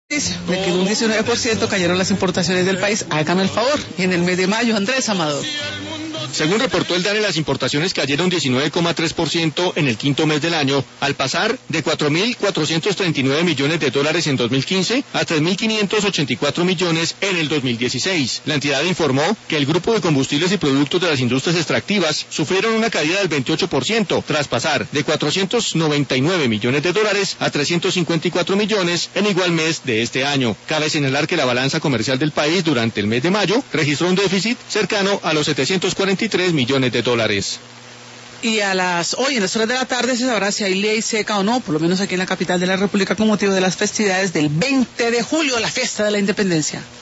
De que en un 19% cayeron las importaciones del país. Hágame el favor. Y en el mes de mayo, Andrés Amador. Según reportó el DANE, las importaciones cayeron 19,3% en el quinto mes del año, al pasar de 4.439 millones de dólares en 2015 a 3.584 millones en el 2016. La entidad informó que el grupo de combustibles y productos de las industrias extractivas sufrieron una caída del 28%, tras pasar de 499 millones de dólares a 354 millones en igual mes de este año. Cabe señalar que la balanza comercial del país durante el mes de mayo registró un déficit cercano a los 743 millones de dólares. Y hoy en las horas de la tarde se sabrá si hay ley seca o no, por lo menos aquí en la capital de la República, con motivo de las festividades del 20 de julio, la fiesta de la independencia.